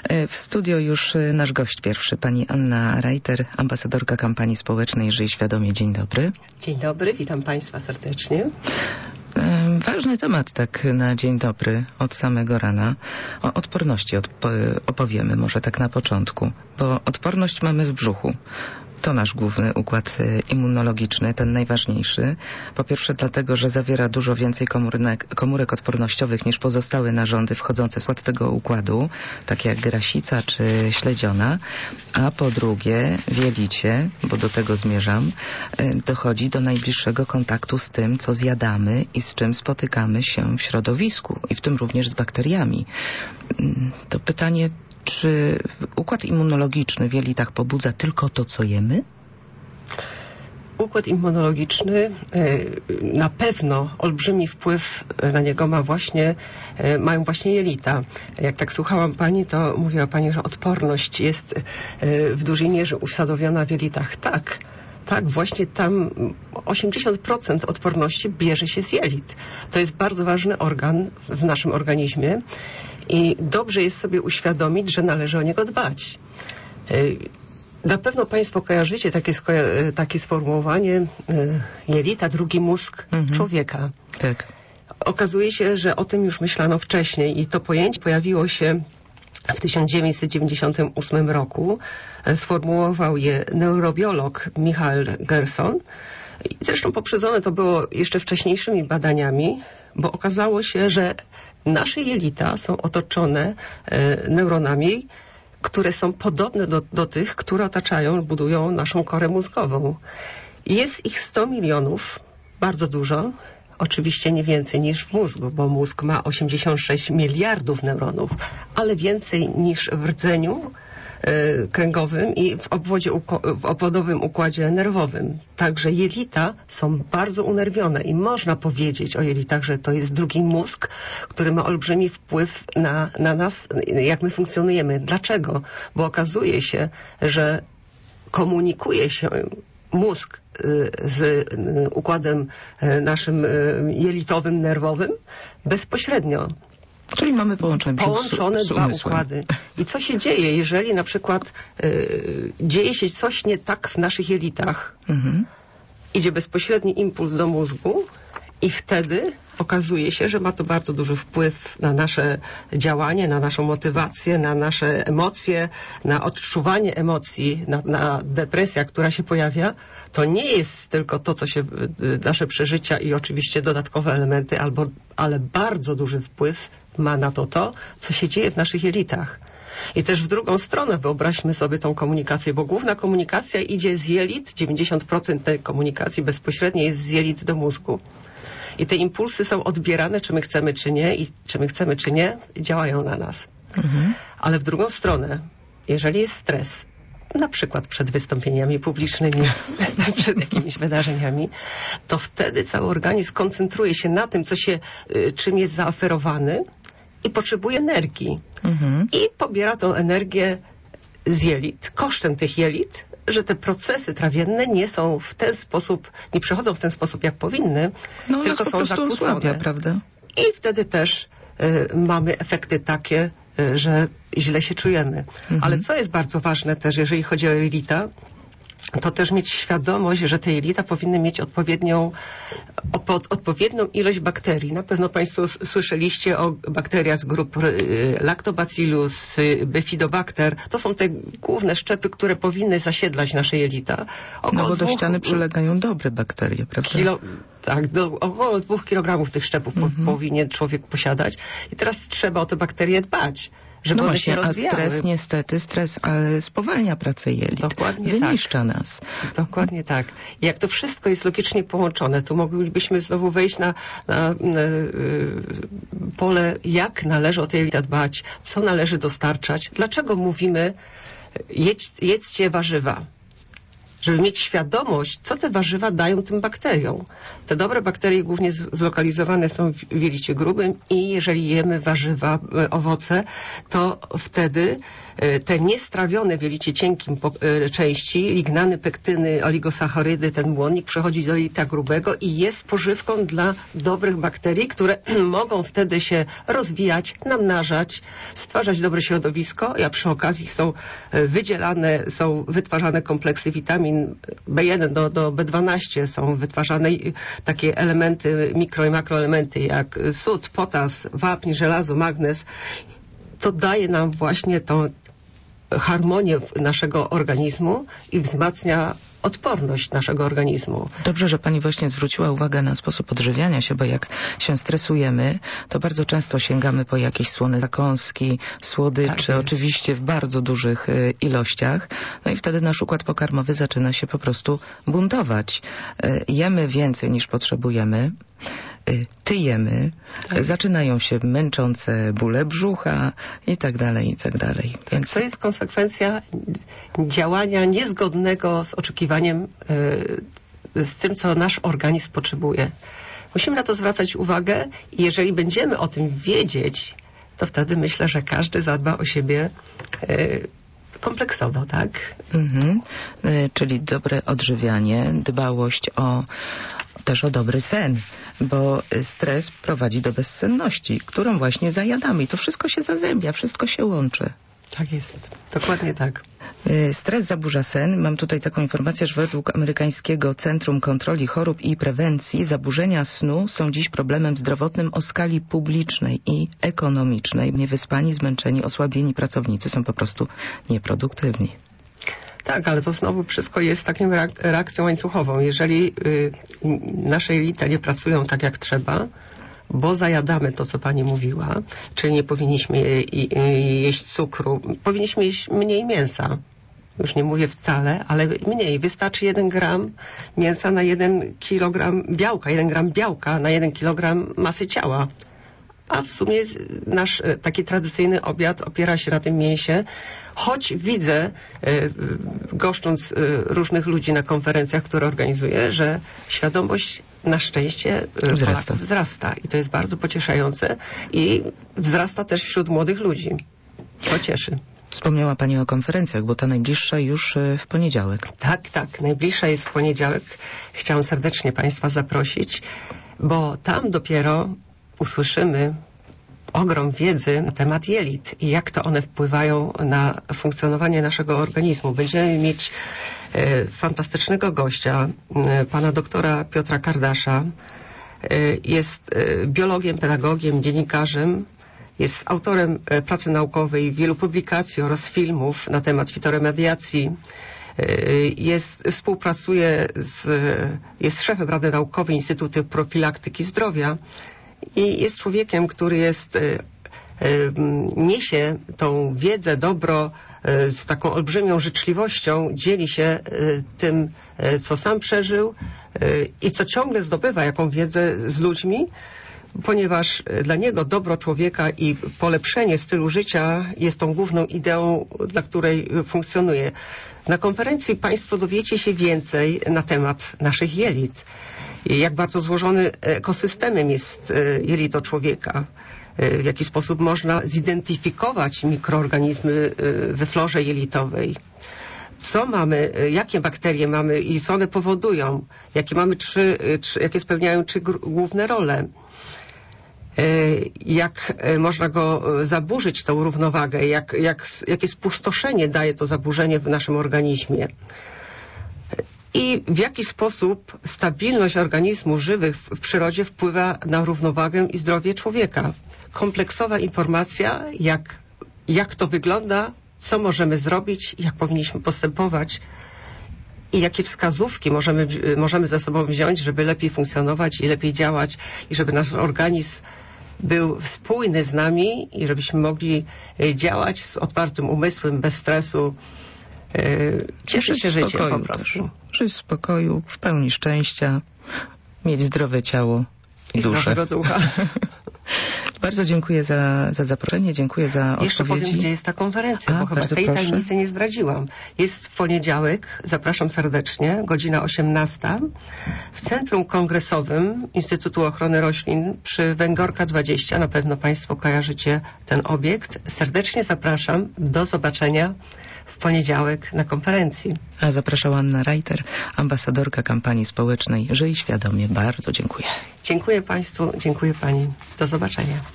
W studio już nasz gość pierwszy, pani Anna Reiter, ambasadorka kampanii społecznej Żyj Świadomie. Dzień dobry. Dzień dobry, witam Państwa serdecznie. Ważny temat tak na dzień dobry od samego rana. O odporności opowiemy może tak na początku, bo odporność mamy w brzuchu. To nasz główny układ immunologiczny, ten najważniejszy. Po pierwsze dlatego, że zawiera dużo więcej komórek odpornościowych niż pozostałe narządy wchodzące w skład tego układu, takie jak grasica czy śledziona. A po drugie w jelicie, bo do tego zmierzam, dochodzi do najbliższego kontaktu z tym, co zjadamy i z czym spotykamy się w środowisku i w tym również z bakteriami. To pytanie, czy układ immunologiczny w jelitach pobudza tylko to, co jemy? Układ immunologiczny na pewno olbrzymi wpływ na niego mają właśnie jelita. Jak tak słuchałam Pani, to mówiła Pani, że odporność jest w dużej mierze usadowiona w jelitach. Tak, właśnie tam 80% odporności bierze się z jelit. To jest bardzo ważny organ w naszym organizmie i dobrze jest sobie uświadomić, że należy o niego dbać. Na pewno Państwo kojarzycie takie sformułowanie jelita, drugi mózg człowieka. Tak. Okazuje się, że o tym już myślano wcześniej i to pojęcie pojawiło się w 1998 roku. Sformułował je neurobiolog Michael Gerson. Zresztą poprzedzone to było jeszcze wcześniejszymi badaniami, bo okazało się, że nasze jelita są otoczone neuronami, które są podobne do tych, które budują naszą korę mózgową. Jest ich 100 milionów, bardzo dużo. Oczywiście nie więcej niż w mózgu, bo mózg ma 86 miliardów neuronów, ale więcej niż w rdzeniu kręgowym i w obwodowym układzie nerwowym. Także jelita są bardzo unerwione i można powiedzieć o jelitach, że to jest drugi mózg, który ma olbrzymi wpływ na nas, jak my funkcjonujemy. Dlaczego? Bo okazuje się, że komunikuje się mózg z układem naszym jelitowym, nerwowym bezpośrednio. Czyli mamy połączone dwa układy. I co się dzieje, jeżeli na przykład dzieje się coś nie tak w naszych jelitach? Idzie bezpośredni impuls do mózgu i wtedy okazuje się, że ma to bardzo duży wpływ na nasze działanie, na naszą motywację, na nasze emocje, na odczuwanie emocji, na depresję, która się pojawia. To nie jest tylko to, co się, nasze przeżycia i oczywiście dodatkowe elementy, ale bardzo duży wpływ ma na to, co się dzieje w naszych jelitach. I też w drugą stronę wyobraźmy sobie tą komunikację, bo główna komunikacja idzie z jelit, 90% tej komunikacji bezpośredniej jest z jelit do mózgu. I te impulsy są odbierane, czy my chcemy, czy nie, działają na nas. Ale w drugą stronę, jeżeli jest stres, na przykład przed wystąpieniami publicznymi, przed jakimiś wydarzeniami, to wtedy cały organizm koncentruje się na tym, czym jest zaoferowany i potrzebuje energii. I pobiera tą energię z jelit, kosztem tych jelit, że te procesy trawienne nie przechodzą w ten sposób, jak powinny, tylko są zakłócone. Osłabia, prawda? I wtedy też mamy efekty takie, że źle się czujemy. Ale co jest bardzo ważne też, jeżeli chodzi o jelita, to też mieć świadomość, że te jelita powinny mieć odpowiednią ilość bakterii. Na pewno Państwo słyszeliście o bakteriach z grup Lactobacillus, Bifidobacter. To są te główne szczepy, które powinny zasiedlać nasze jelita. Bo do ściany przylegają dobre bakterie, prawda? Około 2 kilogramów tych szczepów powinien człowiek posiadać. I teraz trzeba o te bakterie dbać, żeby one się rozwijały. A stres, ale spowalnia pracę jelit. Dokładnie wyniszcza nas. Dokładnie tak. I jak to wszystko jest logicznie połączone, to moglibyśmy znowu wejść na pole, jak należy o te jelita dbać, co należy dostarczać. Dlaczego mówimy jedzcie warzywa? żeby mieć świadomość, co te warzywa dają tym bakteriom. Te dobre bakterie głównie zlokalizowane są w jelicie grubym i jeżeli jemy warzywa, owoce, to wtedy te niestrawione w jelicie cienkim części, lignany, pektyny, oligosacharydy, ten błonnik przechodzi do jelita grubego i jest pożywką dla dobrych bakterii, które mogą wtedy się rozwijać, namnażać, stwarzać dobre środowisko, a przy okazji są wydzielane, są wytwarzane kompleksy witamin B1 do B12, są wytwarzane takie elementy, mikro i makroelementy jak sód, potas, wapń, żelazo, magnez. To daje nam właśnie tą harmonię naszego organizmu i wzmacnia odporność naszego organizmu. Dobrze, że pani właśnie zwróciła uwagę na sposób odżywiania się, bo jak się stresujemy, to bardzo często sięgamy po jakieś słone zakąski, słodycze, tak oczywiście w bardzo dużych ilościach. No i wtedy nasz układ pokarmowy zaczyna się po prostu buntować. Jemy więcej niż potrzebujemy. Tyjemy, zaczynają się męczące bóle brzucha i tak dalej, i tak dalej. Więc to jest konsekwencja działania niezgodnego z oczekiwaniem, z tym, co nasz organizm potrzebuje. Musimy na to zwracać uwagę i jeżeli będziemy o tym wiedzieć, to wtedy myślę, że każdy zadba o siebie kompleksowo, tak? Czyli dobre odżywianie, dbałość też o dobry sen, bo stres prowadzi do bezsenności, którą właśnie zajadamy i to wszystko się zazębia, wszystko się łączy. Tak jest, dokładnie tak. Stres zaburza sen. Mam tutaj taką informację, że według amerykańskiego Centrum Kontroli Chorób i Prewencji zaburzenia snu są dziś problemem zdrowotnym o skali publicznej i ekonomicznej. Niewyspani, zmęczeni, osłabieni pracownicy są po prostu nieproduktywni. Tak, ale to znowu wszystko jest taką reakcją łańcuchową. Jeżeli nasze jelita nie pracują tak jak trzeba, bo zajadamy to, co pani mówiła, czyli nie powinniśmy jeść cukru, powinniśmy jeść mniej mięsa. Już nie mówię wcale, ale mniej. Wystarczy 1 gram mięsa na 1 kilogram białka, 1 gram białka na 1 kilogram masy ciała. A w sumie nasz taki tradycyjny obiad opiera się na tym mięsie, choć widzę, goszcząc różnych ludzi na konferencjach, które organizuję, że świadomość na szczęście Polaków wzrasta. I to jest bardzo pocieszające i wzrasta też wśród młodych ludzi. To cieszy. Wspomniała pani o konferencjach, bo ta najbliższa już w poniedziałek. Tak, najbliższa jest w poniedziałek. Chciałam serdecznie państwa zaprosić, bo tam dopiero usłyszymy ogrom wiedzy na temat jelit i jak to one wpływają na funkcjonowanie naszego organizmu. Będziemy mieć fantastycznego gościa, pana doktora Piotra Kardasza. Jest biologiem, pedagogiem, dziennikarzem. Jest autorem pracy naukowej, wielu publikacji oraz filmów na temat fitoremediacji. Współpracuje jest szefem Rady Naukowej Instytutu Profilaktyki Zdrowia i jest człowiekiem, który niesie tą wiedzę, dobro z taką olbrzymią życzliwością, dzieli się tym, co sam przeżył i co ciągle zdobywa, jaką wiedzę z ludźmi, ponieważ dla niego dobro człowieka i polepszenie stylu życia jest tą główną ideą, dla której funkcjonuje. Na konferencji państwo dowiecie się więcej na temat naszych jelit. Jak bardzo złożony ekosystemem jest jelito człowieka. W jaki sposób można zidentyfikować mikroorganizmy we florze jelitowej. Co mamy, jakie bakterie mamy i co one powodują, jakie spełniają 3 główne role. Jak można go zaburzyć, tą równowagę, jakie spustoszenie daje to zaburzenie w naszym organizmie. I w jaki sposób stabilność organizmów żywych w przyrodzie wpływa na równowagę i zdrowie człowieka. Kompleksowa informacja, jak to wygląda, co możemy zrobić, jak powinniśmy postępować i jakie wskazówki możemy ze sobą wziąć, żeby lepiej funkcjonować i lepiej działać i żeby nasz organizm był spójny z nami i żebyśmy mogli działać z otwartym umysłem, bez stresu, cieszyć się życiem po prostu. Żyć w spokoju, w pełni szczęścia, mieć zdrowe ciało i duszę. Zdrowego ducha. Bardzo dziękuję za zaproszenie, dziękuję za Jeszcze odpowiedzi. powiem, gdzie jest ta konferencja, bo chyba tej tajemnicy nie zdradziłam. Jest w poniedziałek, zapraszam serdecznie, godzina 18 w Centrum Kongresowym Instytutu Ochrony Roślin przy Węgorka 20. Na pewno Państwo kojarzycie ten obiekt. Serdecznie zapraszam. Do zobaczenia w poniedziałek na konferencji. A zapraszała Anna Reiter, ambasadorka kampanii społecznej Żyj Świadomie. Bardzo dziękuję. Dziękuję Państwu, dziękuję Pani. Do zobaczenia.